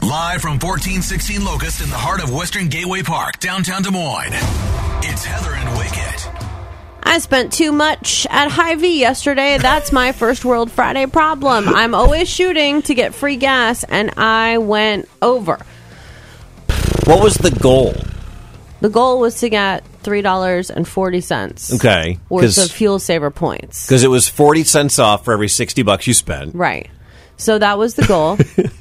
Live from 1416 Locust in the heart of Western Gateway Park, downtown Des Moines. It's Heather and Wicket. I spent too much at Hy-Vee yesterday. That's my First World Friday problem. I'm always shooting to get free gas, and I went over. What was the goal? The goal was to get $3.40 Okay. worth of fuel saver points. Because it was 40 cents off for every $60 you spent. Right. So that was the goal.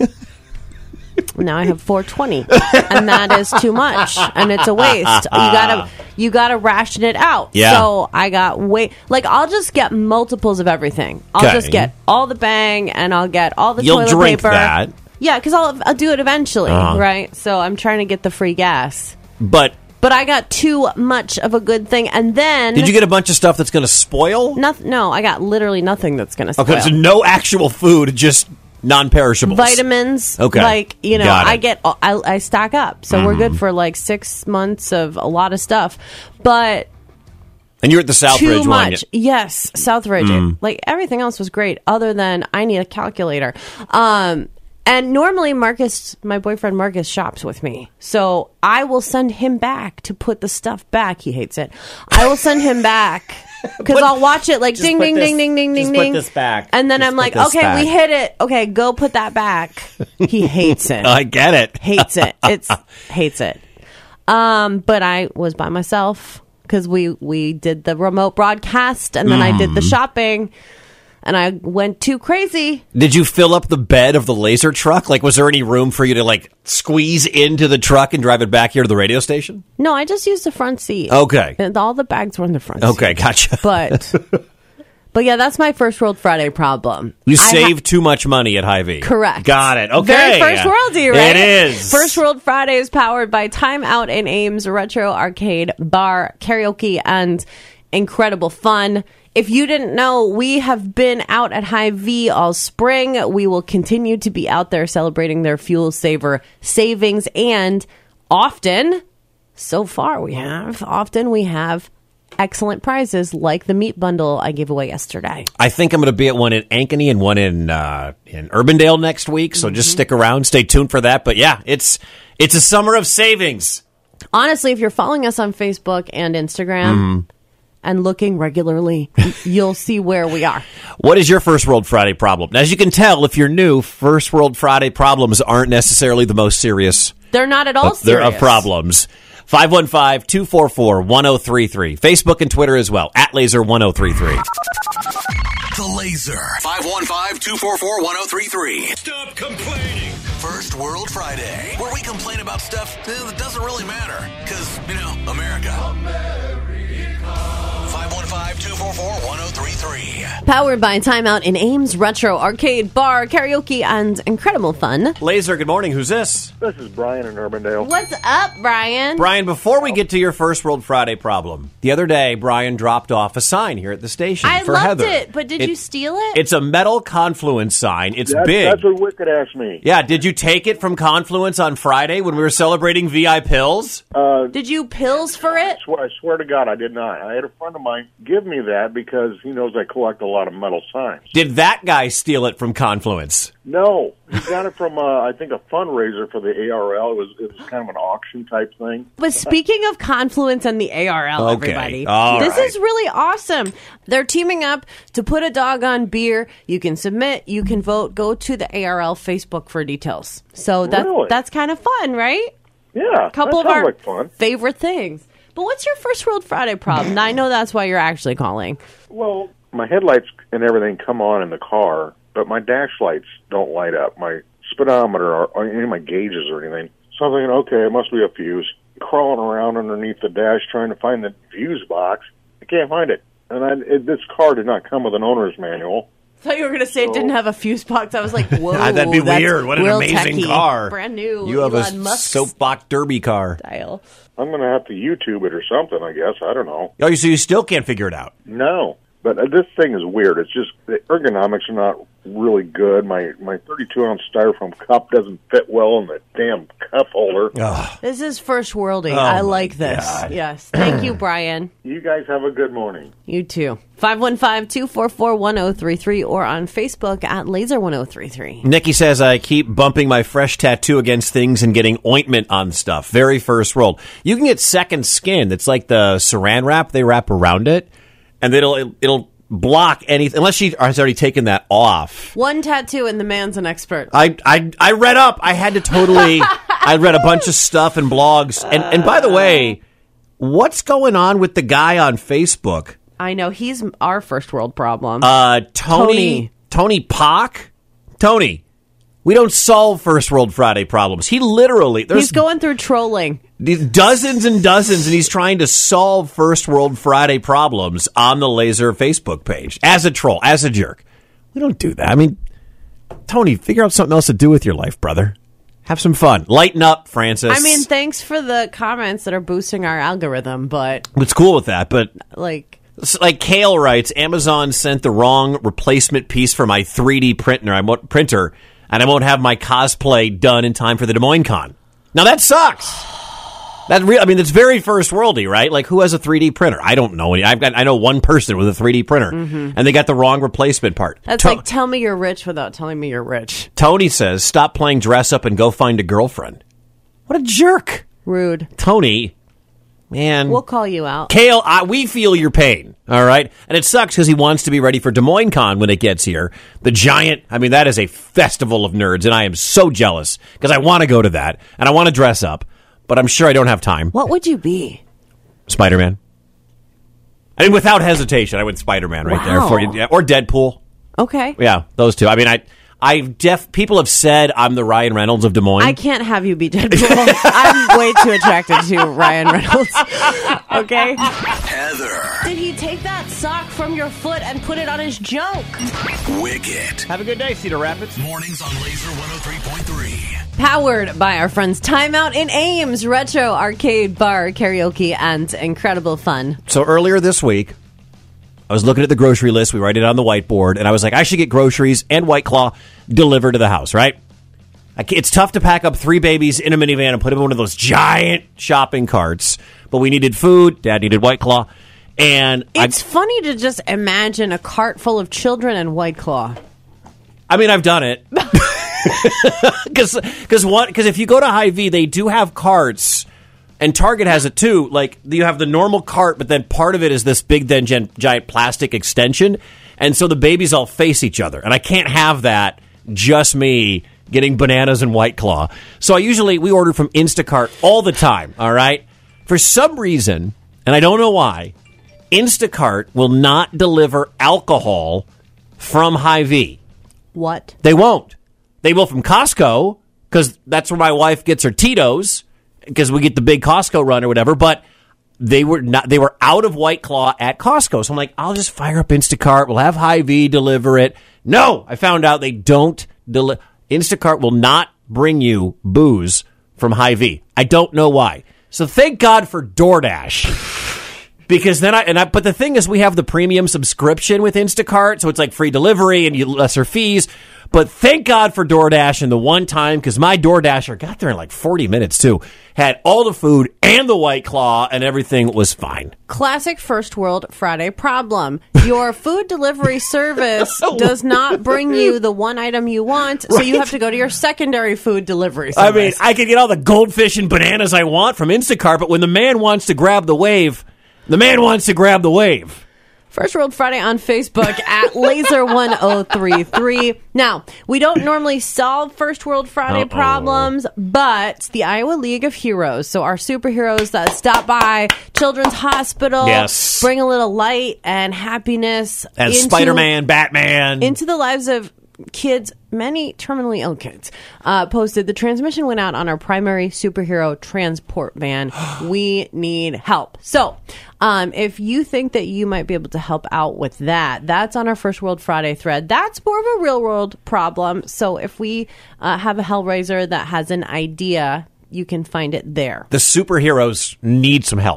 Now I have $4.20, and that is too much, and it's a waste. You gotta ration it out. Yeah. So I got I'll just get multiples of everything. I'll just get all the Bang, and I'll get all the You'll toilet drink paper. that. Yeah, because I'll do it eventually, right? So I'm trying to get the free gas. But I got too much of a good thing, and then did you get a bunch of stuff that's going to spoil? No, I got literally nothing that's going to spoil. Okay, so no actual food, just non-perishables. Vitamins. Okay. I stock up. So we're good for 6 months of a lot of stuff. But and you're at the Southridge too one. much. Yes, Southridge. Everything else was great other than I need a calculator. And normally Marcus, my boyfriend Marcus, shops with me. So I will send him back to put the stuff back. He hates it. I will send him back because I'll watch it ding, ding, ding, ding, ding, ding, ding. Put this back. And then I'm like, okay, back. we hit it. Okay, go put that back. He hates it. I get it. Hates it. Hates it. But I was by myself because we did the remote broadcast and then I did the shopping. And I went too crazy. Did you fill up the bed of the laser truck? Was there any room for you to, squeeze into the truck and drive it back here to the radio station? No, I just used the front seat. Okay. And all the bags were in the front seat. Okay, gotcha. But yeah, that's my First World Friday problem. You save too much money at Hy-Vee. Correct. Got it. Okay. Very first worldy, right? It is. First World Friday is powered by Time Out in Ames, retro arcade, bar, karaoke, and incredible fun. If you didn't know, we have been out at Hy-Vee all spring. We will continue to be out there celebrating their fuel saver savings. And often we have excellent prizes like the meat bundle I gave away yesterday. I think I'm going to be at one in Ankeny and one in Urbandale next week. So just stick around. Stay tuned for that. But yeah, it's a summer of savings. Honestly, if you're following us on Facebook and Instagram and looking regularly, you'll see where we are. What is your First World Friday problem? Now, as you can tell, if you're new, First World Friday problems aren't necessarily the most serious. They're not at all serious. They're problems. 515-244-1033. Facebook and Twitter as well, at Laser1033. The Laser. 515-244-1033. Stop complaining. First World Friday, where we complain about stuff that doesn't really matter. Because, America. 515-244-1033. Powered by Time Out in Ames, retro arcade, bar, karaoke, and incredible fun. Laser, good morning. Who's this? This is Brian in Urbandale. What's up, Brian? Brian, before we get to your First World Friday problem, the other day, Brian dropped off a sign here at the station I for loved Heather. it, but did you steal it? It's a metal Confluence sign. It's big. That's what Wicked asked me. Yeah, did you take it from Confluence on Friday when we were celebrating VI Pills? Did you pills for it? I swear to God, I did not. I had a friend of mine give me that because he knows I collect a lot of metal signs. Did that guy steal it from Confluence? No, he got it from, I think, a fundraiser for the ARL. It was kind of an auction type thing. But speaking of Confluence and the ARL, Okay. everybody, All this right. is really awesome. They're teaming up to put a dog on beer. You can submit, you can vote. Go to the ARL Facebook for details. So Really? that's kind of fun, right? Yeah, A couple that of sounds our like fun. favorite things. But what's your First World Friday problem? Now, I know that's why you're actually calling. Well, my headlights and everything come on in the car, but my dash lights don't light up. My speedometer or any of my gauges or anything. So I'm thinking, okay, it must be a fuse. Crawling around underneath the dash trying to find the fuse box. I can't find it. And this car did not come with an owner's manual. I thought you were going to say it didn't have a fuse box. I was like, whoa. That'd be that's weird. What an real amazing techie. car. Brand new. You have Elon a Musk soapbox derby car. style. I'm going to have to YouTube it or something, I guess. I don't know. Oh, so you still can't figure it out? No. But this thing is weird. It's just the ergonomics are not really good. My 32-ounce styrofoam cup doesn't fit well in the damn cup holder. This is first worldy. I like this. God. Yes. Thank you, Brian. You guys have a good morning. You too. 515-244-1033 or on Facebook at Laser1033. Nikki says, I keep bumping my fresh tattoo against things and getting ointment on stuff. Very first world. You can get second skin. It's like the saran wrap they wrap around it, and it'll block anything, unless she has already taken that off. One tattoo and the man's an expert. I read up. I had to totally... I read a bunch of stuff and blogs. And by the way, what's going on with the guy on Facebook? I know. He's our first world problem. Tony Pock? Tony, we don't solve First World Friday problems. He literally... He's going through trolling. Dozens and dozens, and he's trying to solve First World Friday problems on the Laser Facebook page. As a troll, as a jerk. We don't do that. I mean, Tony, figure out something else to do with your life, brother. Have some fun. Lighten up, Francis. I mean, thanks for the comments that are boosting our algorithm, but... It's cool with that, but... Like Kale writes, Amazon sent the wrong replacement piece for my 3D printer, and I won't have my cosplay done in time for the Des Moines Con. Now, that sucks. That's very first worldy, right? Like, who has a 3D printer? I don't know any. I know one person with a 3D printer, and they got the wrong replacement part. That's like, tell me you're rich without telling me you're rich. Tony says, stop playing dress up and go find a girlfriend. What a jerk. Rude. Tony, man. We'll call you out. Kale, we feel your pain, all right? And it sucks because he wants to be ready for Des Moines Con when it gets here. The giant, that is a festival of nerds, and I am so jealous because I want to go to that, and I want to dress up. But I'm sure I don't have time. What would you be? Spider-Man. Without hesitation, I went Spider-Man right there for you. Yeah, or Deadpool. Okay. Yeah, those two. People have said I'm the Ryan Reynolds of Des Moines. I can't have you be Deadpool. I'm way too attracted to Ryan Reynolds. Okay? Heather. Did he take that sock from your foot and put it on his junk? Wicket. Have a good day, Cedar Rapids. Mornings on Laser 103.3. Powered by our friends Timeout in Ames, retro arcade bar, karaoke, and incredible fun. So earlier this week, I was looking at the grocery list. We write it on the whiteboard, and I was like, I should get groceries and White Claw delivered to the house, right? It's tough to pack up 3 babies in a minivan and put them in one of those giant shopping carts. But we needed food. Dad needed White Claw. And it's funny to just imagine a cart full of children and White Claw. I've done it. Because if you go to Hy-Vee, they do have carts, and Target has it too. Like, you have the normal cart, but then part of it is this big, then giant plastic extension, and so the babies all face each other. And I can't have that, just me getting bananas and White Claw. So we order from Instacart all the time, all right? For some reason, and I don't know why, Instacart will not deliver alcohol from Hy-Vee. What? They won't. They will from Costco, because that's where my wife gets her Tito's, because we get the big Costco run or whatever, but they were out of White Claw at Costco. So I'm like, I'll just fire up Instacart. We'll have Hy-Vee deliver it. No, I found out they don't Instacart will not bring you booze from Hy-Vee. I don't know why. So thank God for DoorDash. Because but the thing is, we have the premium subscription with Instacart, so it's like free delivery and lesser fees. But thank God for DoorDash, and the one time, because my DoorDasher got there in like 40 minutes too, had all the food and the White Claw, and everything was fine. Classic First World Friday problem. Your food delivery service does not bring you the one item you want, so you have to go to your secondary food delivery service. I could get all the goldfish and bananas I want from Instacart, but when the man wants to grab the wave, the man wants to grab the wave. First World Friday on Facebook at Laser1033. Now, we don't normally solve First World Friday problems, but the Iowa League of Heroes, so our superheroes that stop by Children's Hospital, bring a little light and happiness. As Spider-Man, Batman. Into the lives of kids, many terminally ill kids, posted the transmission went out on our primary superhero transport van. We need help. So if you think that you might be able to help out with that, that's on our First World Friday thread. That's more of a real world problem. So if we have a Hellraiser that has an idea, you can find it there. The superheroes need some help.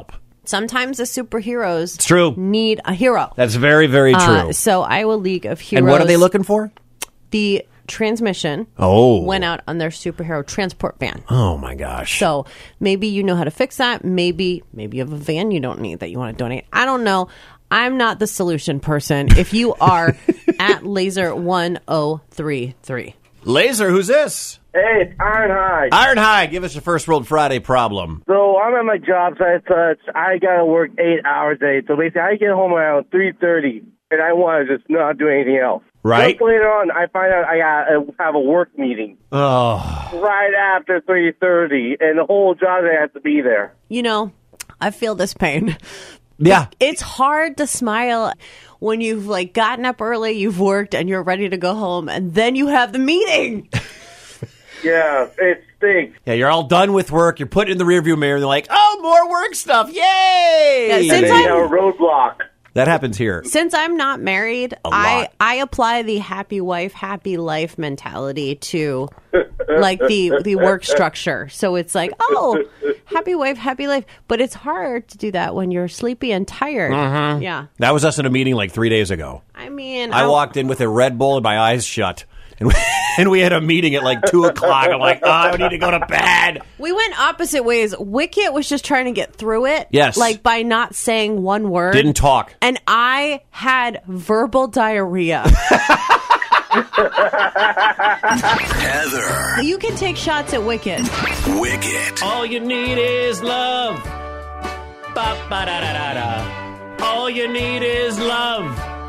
Sometimes the superheroes It's true. need a hero. That's very, very true. So Iowa League of Heroes. And what are they looking for? The transmission went out on their superhero transport van. Oh, my gosh. So maybe you know how to fix that. Maybe you have a van you don't need that you want to donate. I don't know. I'm not the solution person. If you are, at Laser1033. Laser, who's this? Hey, it's Iron High. Iron High, give us your First World Friday problem. So I'm at my job site, so I gotta work 8 hours a day. So basically, I get home around 3:30, and I want to just not do anything else. Right. Just later on, I find out I gotta have a work meeting Oh. right after 3:30, and the whole job day has to be there. You know, I feel this pain. Yeah. It's hard to smile when you've like gotten up early, you've worked, and you're ready to go home, and then you have the meeting. Yeah, it stinks. Yeah, you're all done with work. You're putting it in the rearview mirror, and they're like, oh, more work stuff. Yay! Yeah, And since then you have a roadblock. That happens here. Since I'm not married, lot. I apply the happy wife, happy life mentality to like the work structure. So it's like, oh, happy wife, happy life. But it's hard to do that when you're sleepy and tired. Mm-hmm. Yeah. That was us in a meeting like 3 days ago. I mean, I walked in with a Red Bull and my eyes shut. And we had a meeting at like 2 o'clock. I'm like, oh, I need to go to bed. we went opposite ways. Wicket was just trying to get through it. Yes. Like by not saying one word. Didn't talk. And I had verbal diarrhea. Heather. You can take shots at Wicket. Wicket. All you need is love. Ba-ba-da-da-da-da. All you need is love.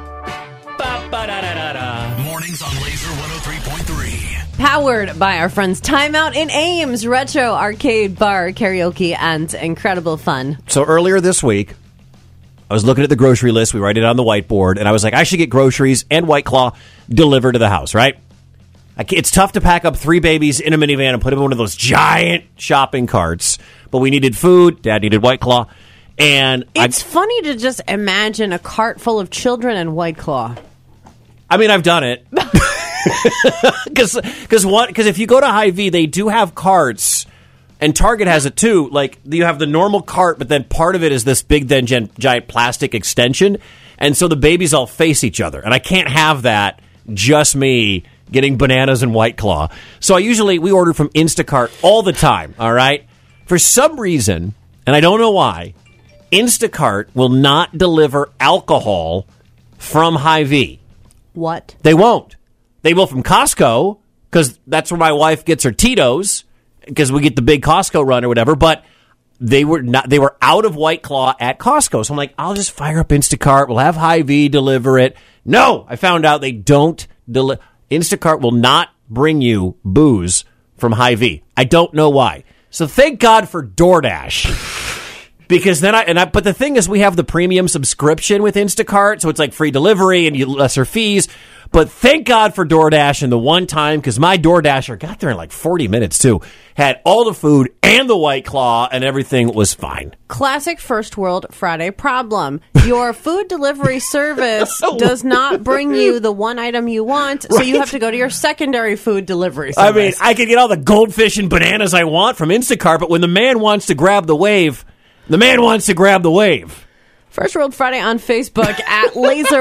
Ba-ba-da-da-da-da. Mornings on Laser 103.3. Powered by our friends Timeout in Ames, retro arcade bar, karaoke, and incredible fun. So earlier this week, I was looking at the grocery list. We write it on the whiteboard, and I was like, I should get groceries and White Claw delivered to the house, right? It's tough to pack up 3 babies in a minivan and put them in one of those giant shopping carts. But we needed food. Dad needed White Claw. And It's funny to just imagine a cart full of children and White Claw. I mean, I've done it. Because if you go to Hy-Vee, they do have carts, and Target has it too. Like, you have the normal cart, but then part of it is this big, then giant plastic extension, and so the babies all face each other. And I can't have that, just me getting bananas and White Claw. So we order from Instacart all the time, all right? For some reason, and I don't know why, Instacart will not deliver alcohol from Hy-Vee. What? They won't. They will from Costco, because that's where my wife gets her Tito's, because we get the big Costco run or whatever, but they were out of White Claw at Costco. So I'm like, I'll just fire up Instacart. We'll have Hy-Vee deliver it. No, I found out they don't deliver. Instacart will not bring you booze from Hy-Vee. I don't know why. So thank God for DoorDash. Because but the thing is, we have the premium subscription with Instacart, so it's like free delivery and lesser fees. But thank God for DoorDash, and the one time, because my DoorDasher got there in like 40 minutes too, had all the food and the White Claw, and everything was fine. Classic First World Friday problem. Your food delivery service does not bring you the one item you want, so you have to go to your secondary food delivery service. I mean, I could get all the goldfish and bananas I want from Instacart, but when the man wants to grab the wave, the man wants to grab the wave. First World Friday on Facebook at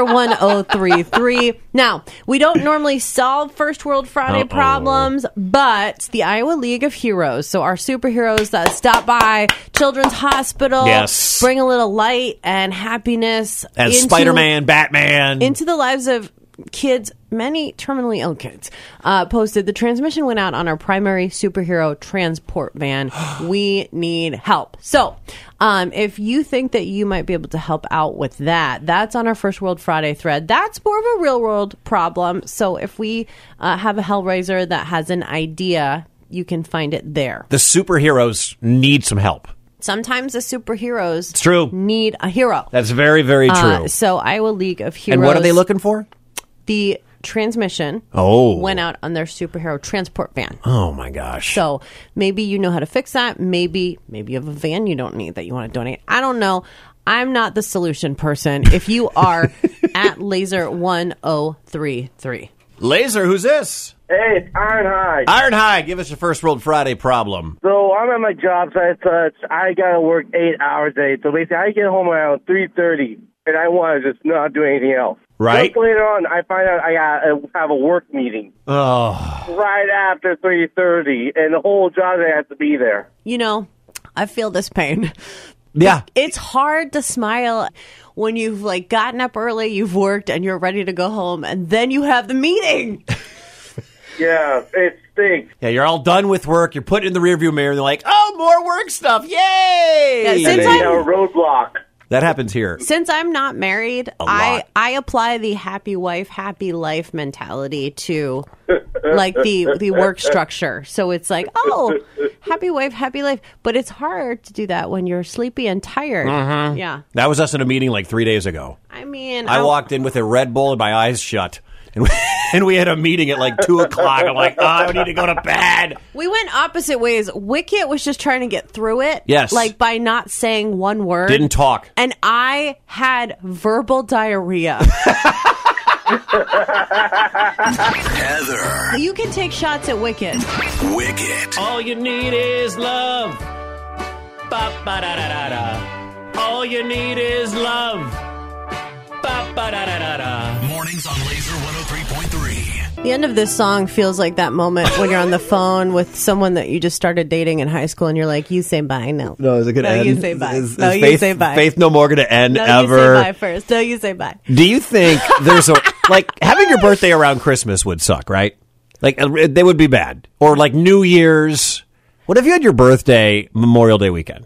Laser1033. Now, we don't normally solve First World Friday problems, but the Iowa League of Heroes, so our superheroes that stop by Children's Hospital, yes, bring a little light and happiness as Spider-Man, Batman, into the lives of kids, many terminally ill kids, posted the transmission went out on our primary superhero transport van. We need help. So if you think that you might be able to help out with that, that's on our First World Friday thread. That's more of a real world problem. So if we have a Hellraiser that has an idea, you can find it there. The superheroes need some help. Sometimes the superheroes it's true. Need a hero. That's very, very true. So Iowa League of Heroes. And what are they looking for? The transmission went out on their superhero transport van. Oh, my gosh. So maybe you know how to fix that. Maybe you have a van you don't need that you want to donate. I don't know. I'm not the solution person. If you are, at Laser1033. Laser, who's this? Hey, it's Iron High. Iron High, give us your First World Friday problem. So I'm at my job site, so I gotta work 8 hours a day. So basically, I get home around 3:30, and I want to just not do anything else. Right. Just later on, I find out I gotta have a work meeting Oh. right after 3:30, and the whole job day has to be there. You know, I feel this pain. Yeah. It's hard to smile when you've like gotten up early, you've worked, and you're ready to go home, and then you have the meeting. Yeah, it stinks. Yeah, you're all done with work. You're putting it in the rearview mirror. And they're like, oh, more work stuff. Yay! Yeah, And since then you have a roadblock. That happens here. Since I'm not married, lot. I apply the happy wife, happy life mentality to like the work structure. So it's like, oh, happy wife, happy life. But it's hard to do that when you're sleepy and tired. Mm-hmm. Yeah. That was us in a meeting like 3 days ago. I mean, I walked in with a Red Bull and my eyes shut. And we had a meeting at like 2 o'clock. I'm like, oh, I need to go to bed. we went opposite ways. Wicket was just trying to get through it. Yes. Like by not saying one word. Didn't talk. And I had verbal diarrhea. Heather. You can take shots at Wicket. Wicket. All you need is love. Ba-ba-da-da-da-da. All you need is love. Ba-ba-da-da-da-da. Mornings on Laser 103.3. The end of this song feels like that moment when you're on the phone with someone that you just started dating in high school and you're like, you say bye. No. No, is it going to No, end? you say bye. Is No, you Faith, say bye. Faith No More going to end No, ever? you say bye first. No, you say bye. Do you think there's a like having your birthday around Christmas would suck, right? Like they would be bad, or like New Year's. What if you had your birthday Memorial Day weekend?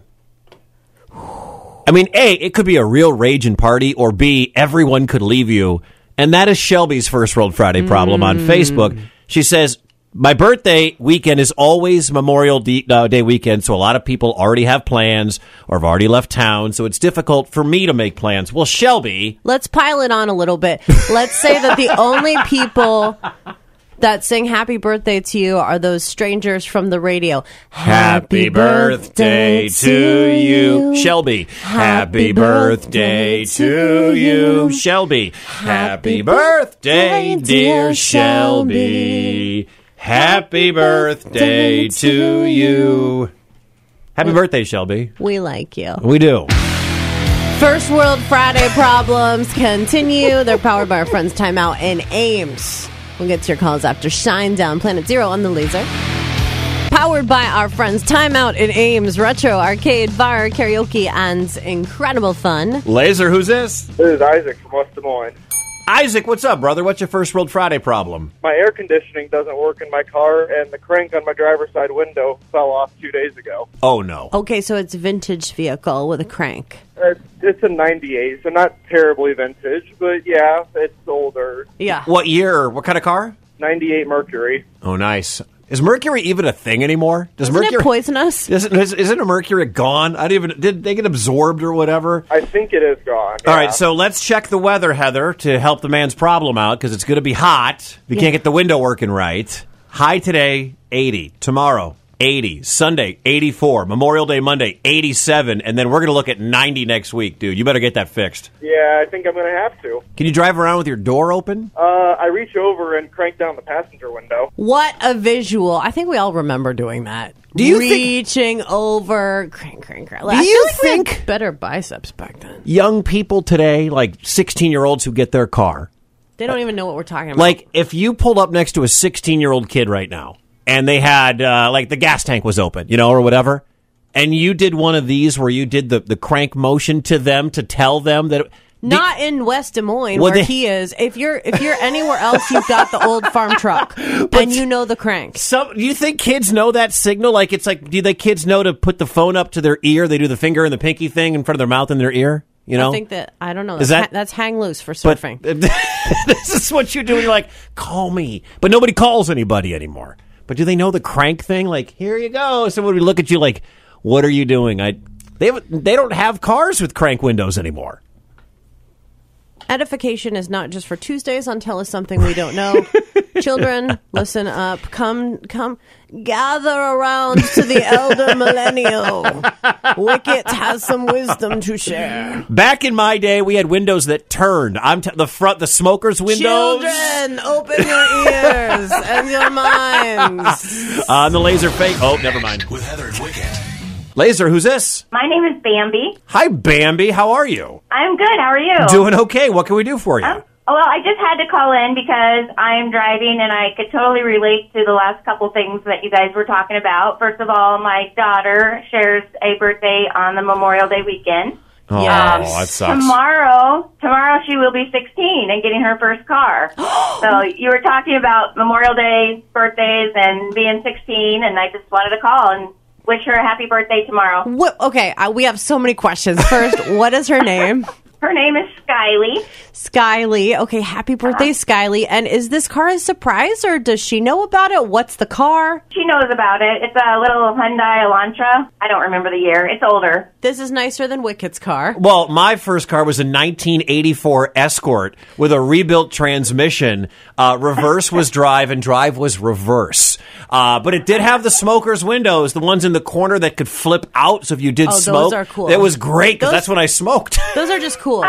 I mean, A, it could be a real raging party, or B, everyone could leave you, and that is Shelby's First World Friday problem on Facebook. She says, my birthday weekend is always Memorial Day weekend, so a lot of people already have plans or have already left town, so it's difficult for me to make plans. Well, Shelby... Let's pile it on a little bit. Let's say that the only people that sing happy birthday to you are those strangers from the radio. Happy birthday to you, Shelby. Happy birthday to you, Shelby. Happy birthday, dear Shelby. Happy birthday to you. Happy birthday, Shelby. We like you. We do. First World Friday problems continue. They're powered by our friends Time Out in Ames. We'll get to your calls after Shine Down Planet Zero on the Laser. Powered by our friends Time Out in Ames, Retro, Arcade, Bar, Karaoke, and incredible fun. Laser, who's this? This is Isaac from West Des Moines. Isaac, what's up, brother? What's your First World Friday problem? My air conditioning doesn't work in my car, and the crank on my driver's side window fell off 2 days ago. Oh, no. Okay, so it's a vintage vehicle with a crank. It's a 98, so not terribly vintage, but yeah, it's older. Yeah. What year? What kind of car? 98 Mercury. Oh, nice. Is Mercury even a thing anymore? Does Isn't Mercury it poisonous? Isn't a Mercury gone? Did they get absorbed or whatever? I think it is gone. All yeah. right, so let's check the weather, Heather, to help the man's problem out, because it's going to be hot. We can't get the window working right. High today, 80. Tomorrow, 80. Sunday, 84. Memorial Day Monday, 87. And then we're going to look at 90 next week, dude. You better get that fixed. Yeah, I think I'm going to have to. Can you drive around with your door open? I reach over and crank down the passenger window. What a visual. I think we all remember doing that. Do you think- Reaching over, crank. Do I you feel like we think had better biceps back then? young people today, like 16-year-olds who get their car, They don't even know what we're talking about. like if you pulled up next to a 16-year-old kid right now and they had like the gas tank was open, or whatever, and you did one of these where you did the crank motion to them to tell them that not in West Des Moines Well, where they- he is. If you're anywhere else, you've got the old farm truck and you know the crank. do you think kids know that signal? Like it's like, do the kids know to put the phone up to their ear? They do the finger and the pinky thing in front of their mouth and their ear. I think that I don't know. Is that- That's hang loose for But surfing. this is what you do. You're like, call me, but nobody calls anybody anymore. But do they know the crank thing? Like, here you go. Someone would look at you like, what are you doing? They don't have cars with crank windows anymore. edification is not just for Tuesdays on Tell Us Something We Don't Know. Children, listen up. Come, gather around to the elder millennial. Wicket has some wisdom to share. Back in my day, we had windows that turned. The smoker's windows. Children, open your ears and your minds. On the laser fake. Oh, never mind. With Heather and Wicket. Laser, who's this? My name is Bambi. Hi, Bambi. How are you? I'm good. How are you? Doing okay. What can we do for you? Well, I just had to call in because I'm driving and I could totally relate to the last couple things that you guys were talking about. First of all, my daughter shares a birthday on the Memorial Day weekend. Oh, Yes. that sucks. Tomorrow she will be 16 and getting her first car. So you were talking about Memorial Day birthdays and being 16, and I just wanted to call and wish her a happy birthday tomorrow. What? Okay, we have so many questions. First, what is her name? Her name is Skyly. Skyly. Okay, happy birthday, Skyly. And is this car a surprise, or does she know about it? What's the car? She knows about it. It's a little Hyundai Elantra. I don't remember the year. It's older. This is nicer than Wicket's car. Well, my first car was a 1984 Escort with a rebuilt transmission. Reverse was drive and drive was reverse. But it did have the smoker's windows, the ones in the corner that could flip out. So if you did those smoke, are cool. It was great because that's when I smoked. Those are just cool.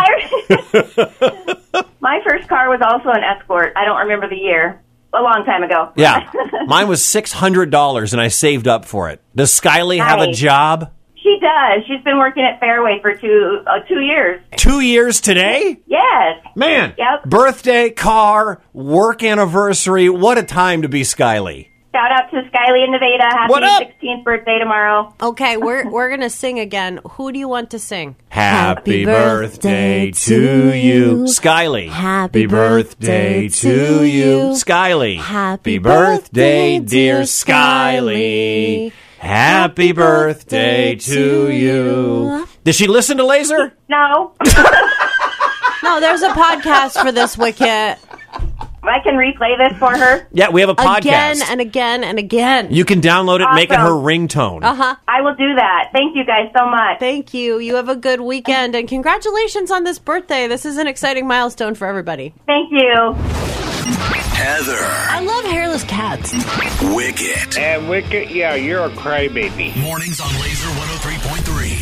My first car was also an Escort. I don't remember the year. A long time ago. Yeah. Mine was $600 and I saved up for it. Does Skyly have a Nice. job? She does. She's been working at Fairway for 2 years. 2 years today? Yes. Man. Yep. Birthday, car, work anniversary. What a time to be Skyly. Shout out to Skyly in Nevada. Happy What up? 16th birthday tomorrow. Okay, we're gonna sing again. Who do you want to sing? Happy birthday to you, Skyly. Happy birthday to you. Skyly. Happy birthday, birthday, dear dear Skyly. Skyly. Happy birthday to you. Did she listen to Laser? No. No, there's a podcast for this, Wicket. I can replay this for her. Yeah, we have a podcast. Again and again and again. You can download it, make it her Awesome. ringtone. I will do that. Thank you guys so much. Thank you. You have a good weekend, and congratulations on this birthday. This is an exciting milestone for everybody. Thank you. Heather. I love hairless cats. Wicket. And Wicket, yeah, you're a crybaby. Mornings on Laser 103.3.